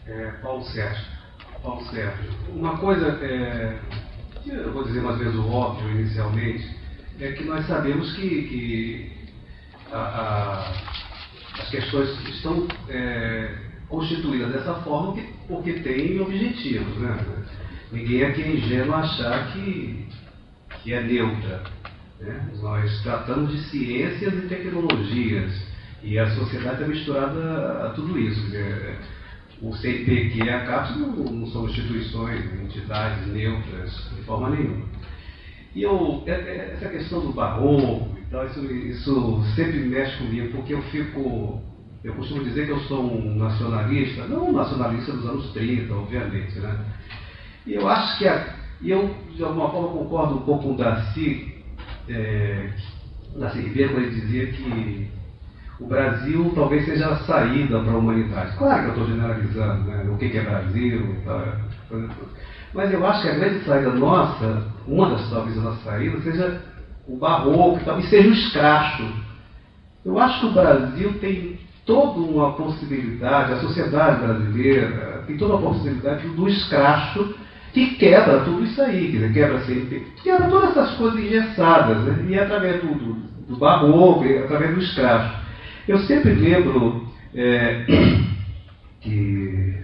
Paulo Sérgio. Paulo Sérgio. Uma coisa, que eu vou dizer mais vezes o óbvio inicialmente, é que nós sabemos que as questões estão constituídas dessa forma porque tem objetivos, né? Ninguém aqui é ingênuo a achar que é neutra, né? Nós tratamos de ciências e tecnologias e a sociedade está misturada a tudo isso. O CNPq e a CAPES não são instituições, entidades neutras de forma nenhuma. E essa questão do barroco e tal, isso sempre mexe comigo, porque eu costumo dizer que eu sou um nacionalista, não um nacionalista dos anos 30, obviamente, né? E eu acho que, eu de alguma forma concordo um pouco com o Darcy Ribeiro, quando ele dizia que o Brasil talvez seja a saída para a humanidade. Claro que eu estou generalizando, né? O que é Brasil e tal, mas eu acho que a grande saída nossa, uma das talvez da nossa saída, seja o barroco e tal, e seja o escracho. Eu acho que o Brasil tem toda uma possibilidade, a sociedade brasileira tem toda uma possibilidade do escracho que quebra tudo isso aí, quer dizer, quebra todas essas coisas engessadas, né? E é através do barroco, através do escracho. Eu sempre lembro que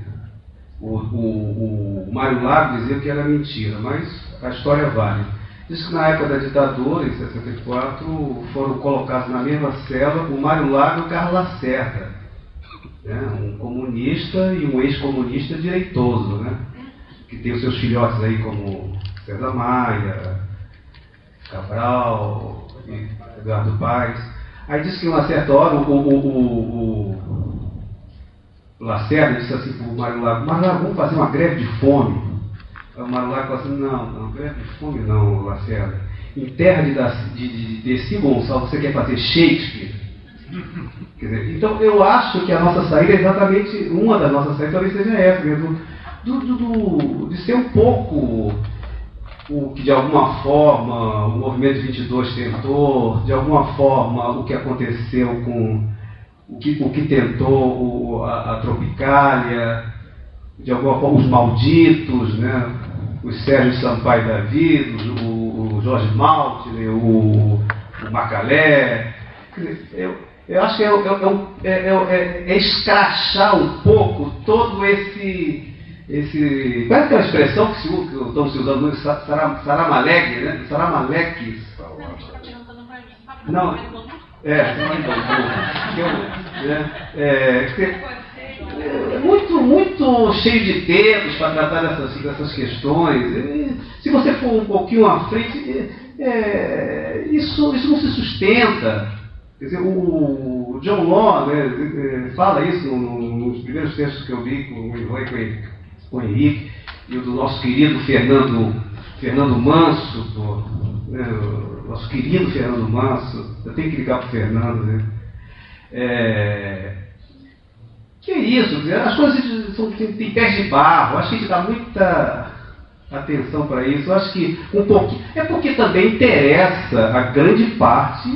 o Mário Lago dizia que era mentira, mas a história vale. Diz que na época da ditadura, em 64, foram colocados na mesma cela o Mário Lago e o Carlos Lacerda, né? Um comunista e um ex-comunista direitoso, né? Que tem os seus filhotes aí como César Maia, Cabral, Eduardo Paes. Aí disse que uma certa hora o Lacerda disse assim para o Mário Lago: vamos fazer uma greve de fome. Aí o Mário Lago falou assim: não, greve de fome não, Lacerda. Em terra de Desi Gonçalves, você quer fazer Shakespeare? Quer dizer, então eu acho que a nossa saída é exatamente, uma das nossas saídas talvez seja essa mesmo, de ser um pouco o que de alguma forma o Movimento 22 tentou, de alguma forma o que aconteceu com o que tentou a Tropicália, de alguma forma os Malditos, né? Os Sérgio Sampaio da vida, o Jorge Maltner, o Macalé. Eu acho que é escrachar um pouco todo esse qual é aquela expressão que estão se usando muito? Saramaleque, né? Saramaleques. Não, muito cheio de termos para tratar dessas questões. Se você for um pouquinho à frente, isso não se sustenta. Quer dizer, o John Law, né, fala isso nos primeiros textos que eu li com o Henrique, e o do nosso querido Fernando Manso, nosso querido Fernando Manso. Eu tenho que ligar para o Fernando, né? Que é isso, as coisas têm pés de barro, acho que a gente dá muita atenção para isso, acho que um pouquinho, é porque também interessa a grande parte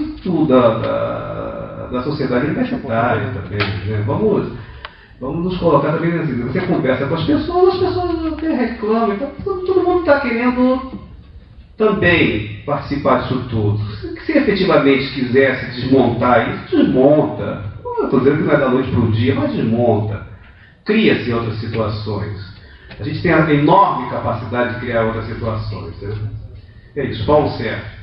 da sociedade universitária também, né? Vamos nos colocar também assim, você conversa com as pessoas até reclamam, então todo mundo está querendo também participar disso tudo. Se efetivamente quisesse desmontar isso, desmonta. Não estou dizendo que não é da noite para o dia, mas desmonta. Cria-se outras situações. A gente tem a enorme capacidade de criar outras situações, né? É isso, Paulo Sérgio.